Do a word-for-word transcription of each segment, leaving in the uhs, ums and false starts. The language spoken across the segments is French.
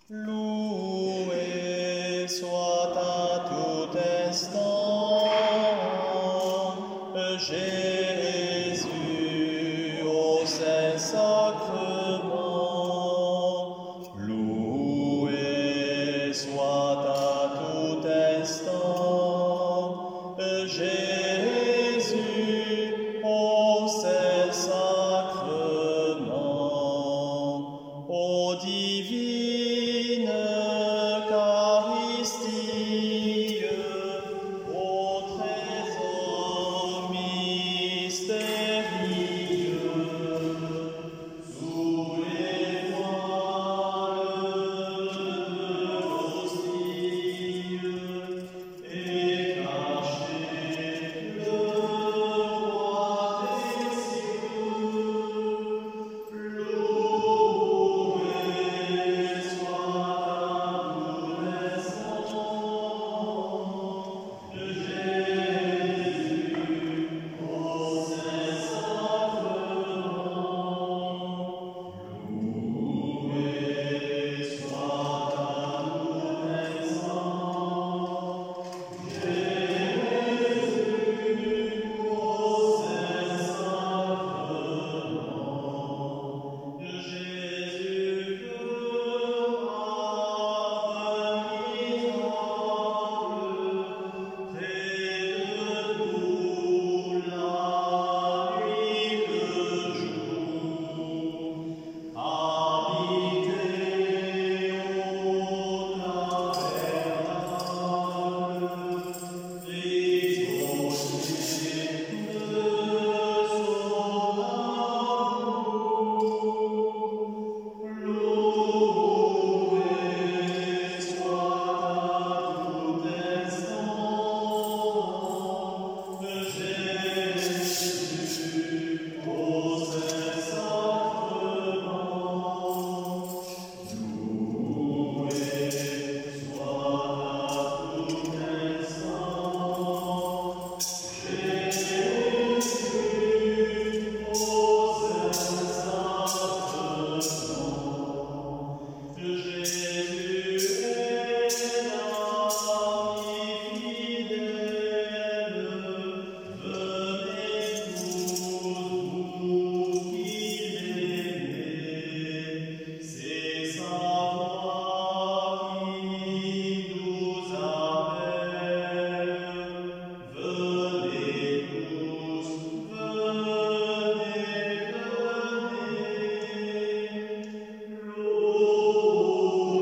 Loué soit à tout instant Jésus au Saint-Sacrement. Loué soit à tout instant Jésus au Saint-Sacrement. Ô divine Eucharistie, ô trésor mystérieux, sous l'étoile de l'hostie est caché le roi des cieux. Loué soit tout l'instant Jésus au Saint-Sacrement. Loué soit tout instant Jésus au Saint-Sacrement. Jésus formidable, près de nous la nuit, le jour, habité au tabernacle, prisonnier de son amour. Loué soit à tout instant Jésus au Saint-Sacrement. Loué soit à tout instant Jésus au Saint-Sacrement. Jésus est l'ami fidèle, venez tous, vous qui l'aimez, c'est sa voix qui nous appelle. Venez tous, venez, venez, loué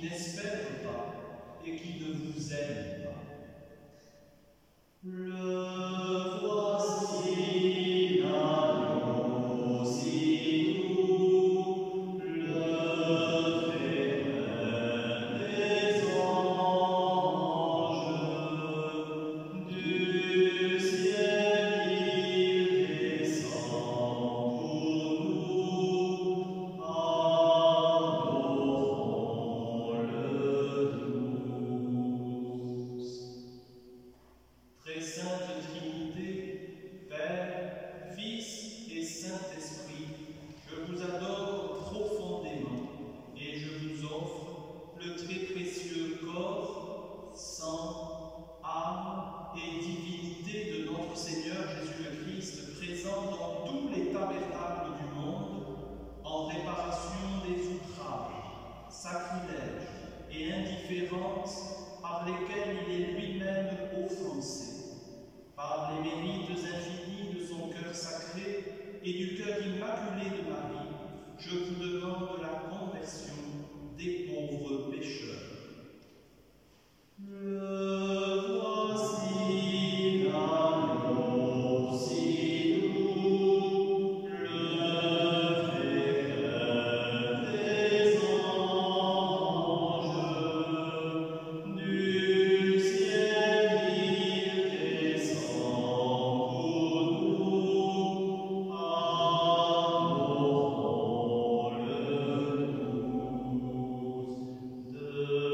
n'espèrent pas et qui ne vous aiment pas. Le voici l'agneau si doux, le frère des anges, du ciel il descend pour nous, adorons-le tous. Très sainte Trinité, Père, Fils et Saint-Esprit, je vous adore profondément et je vous offre le très précieux corps, sang, âme et divinité de notre Seigneur Jésus-le-Christ, présent dans tous les tabernacles du monde, en réparation des outrages, sacrilèges et indifférences par lesquels il est lui-même offensé. Par les mérites infinis de son cœur sacré et du cœur immaculé de Marie, je vous demande la conversion des pauvres pécheurs. Le voici l'agneau si doux, le frère des anges, du ciel il descend pour nous, adorons-le tous. De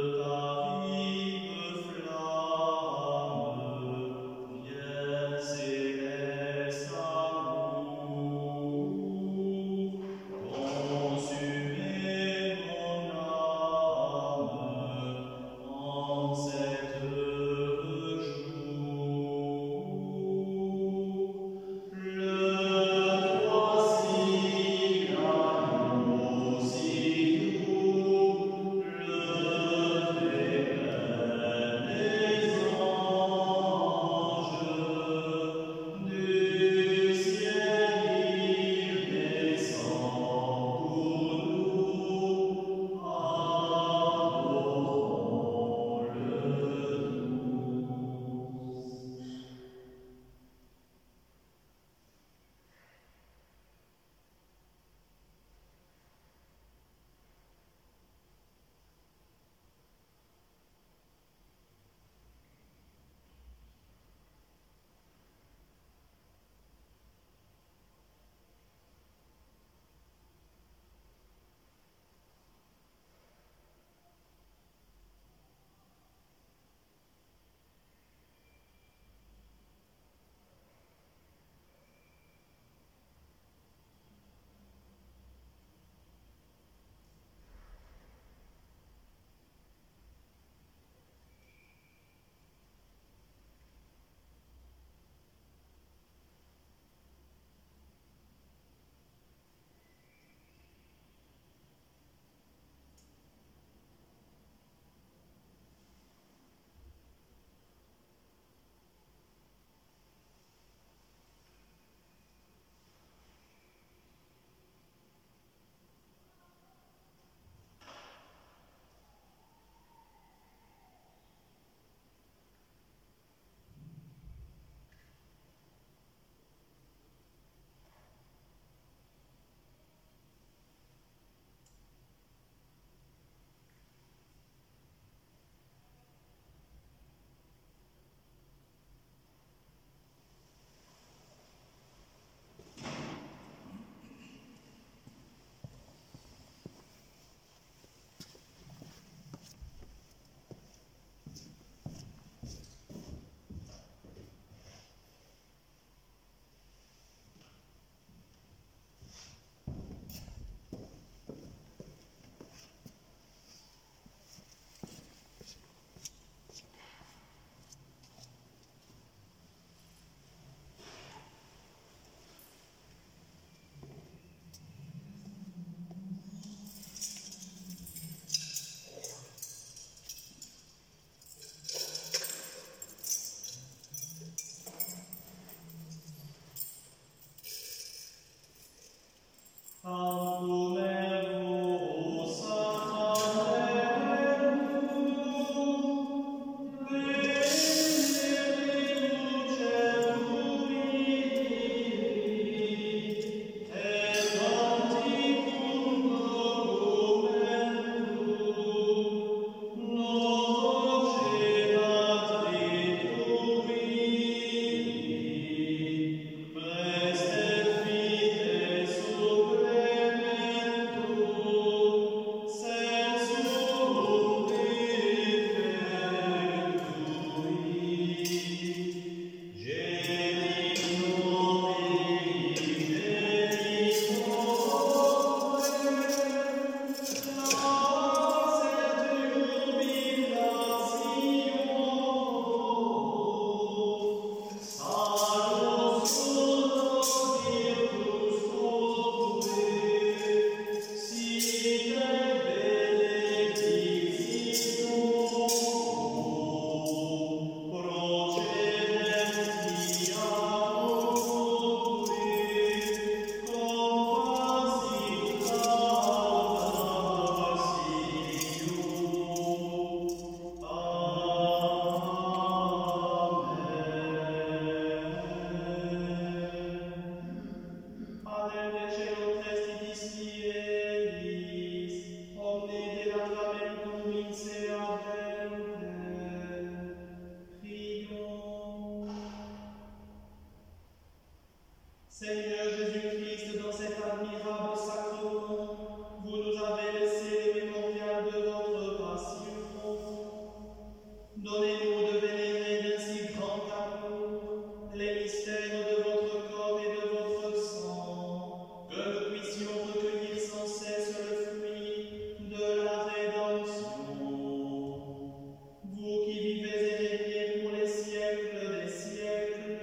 Seigneur Jésus-Christ, dans cet admirable sacrement, vous nous avez laissé le mémorial de votre passion. Donnez-nous de vénérer d'un si grand amour les mystères de votre corps et de votre sang, que nous puissions recueillir sans cesse le fruit de la rédemption. Vous qui vivez et régnez pour les siècles des siècles.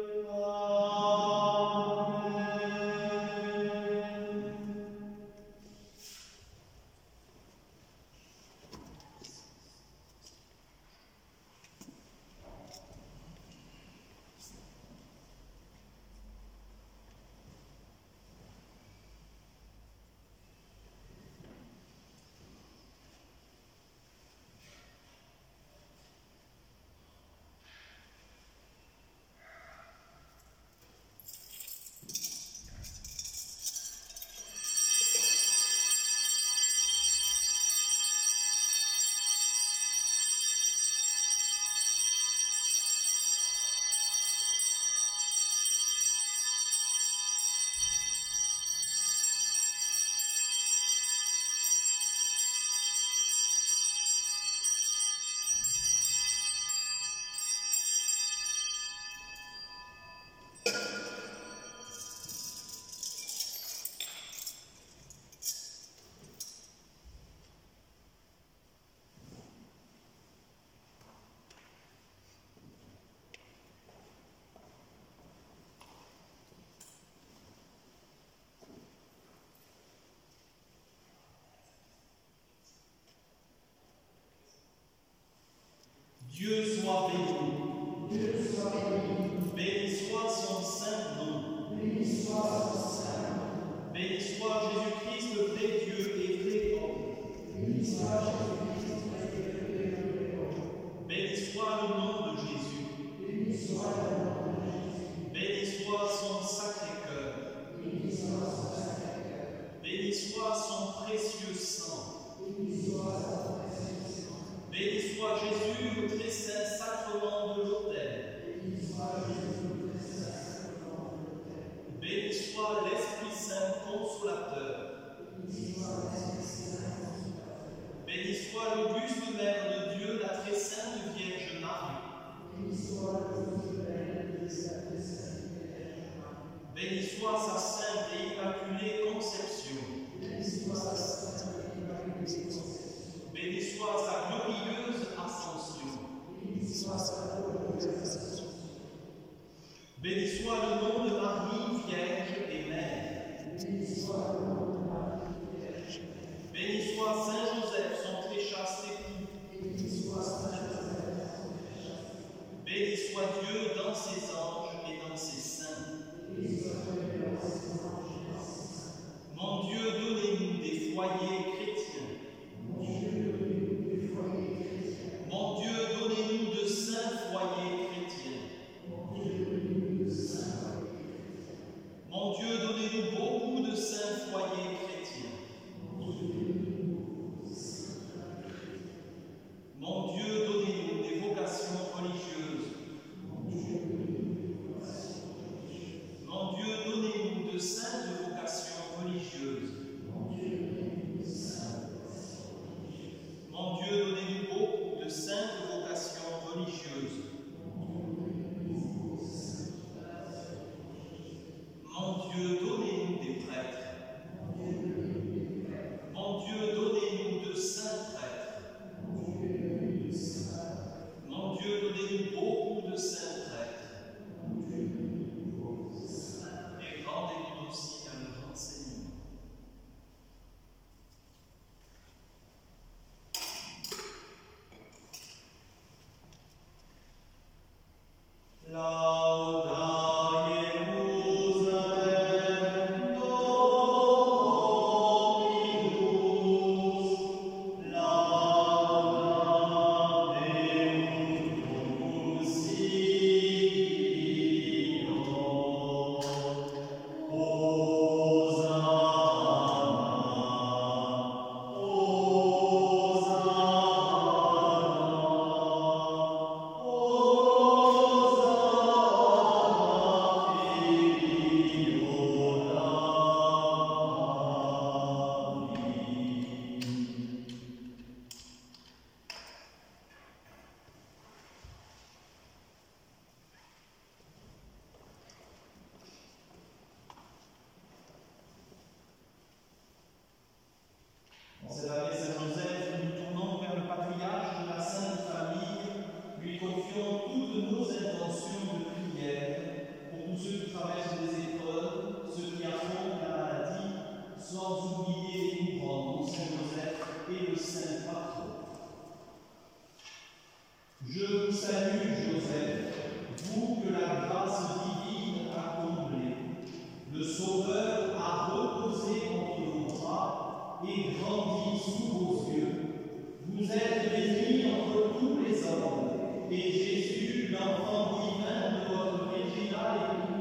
Dieu soit béni. Dieu soit béni. Béni soit son saint nom. Béni soit son saint nom. Béni soit Jésus-Christ, vrai Dieu et vrai homme. Béni soit Jésus-Christ, vrai Dieu et vrai homme. Béni soit le nom de Jésus. Béni soit le nom de Jésus. Béni soit son sacré-cœur. Béni soit son sacré-cœur. Béni soit son précieux sang. Béni soit son précieux sang. Béni soit Jésus, le très saint sacrement de l'autel. Béni soit Jésus, le très saint sacrement de l'autel. Béni soit l'Esprit Saint consolateur. Béni soit l'Esprit Saint consolateur. Béni soit l'auguste Mère de Dieu, la très sainte Vierge Marie. Béni soit le Fils de la Dieu, la très sainte Vierge Marie. Béni soit sa sainte et immaculée conception. Béni soit sa sainte et immaculée conception. Béni soit sa glorieuse ascension. Béni soit sa glorieuse ascension. Béni soit le nom de Marie, Vierge et Mère. Béni soit le nom de Marie, Vierge et Mère. Béni soit Saint Joseph, son très chaste époux. Béni soit Saint Joseph, son très chaste époux. Béni soit Dieu dans ses anges et dans ses saints. Béni soit Dieu dans ses anges et dans ses saints. Mon Dieu, donnez-nous des foyers chrétiens. Mon Dieu, donnez-nous des foyers chrétiens. Mon Dieu, donnez-nous de saints foyers chrétiens. Mon Dieu, donnez-nous de saints foyers chrétiens. Mon Dieu, donnez-nous beaucoup de saints foyers chrétiens. Mon Dieu, donnez-nous beaucoup de saints foyers chrétiens. Mon Dieu, donnez-nous des vocations religieuses. Mon Dieu, donnez-nous des vocations religieuses. Mon Dieu, donnez-nous de saintes vocations religieuses. Mon Dieu, donnez-nous de saintes vocations religieuses. Mon Dieu, donnez-nous beaucoup de saintes vocations religieuses. Mon Dieu, donnez-nous des prêtres. Mon Dieu, donnez-nous de saints prêtres. Mon Dieu, donnez-nous beaucoup de saints prêtres. Et rendez-nous aussi à leur enseignement. Lauda Jerusalem. et grandit sous vos yeux. Vous êtes bénie entre tous les hommes, et Jésus, l'enfant divin de votre Virginale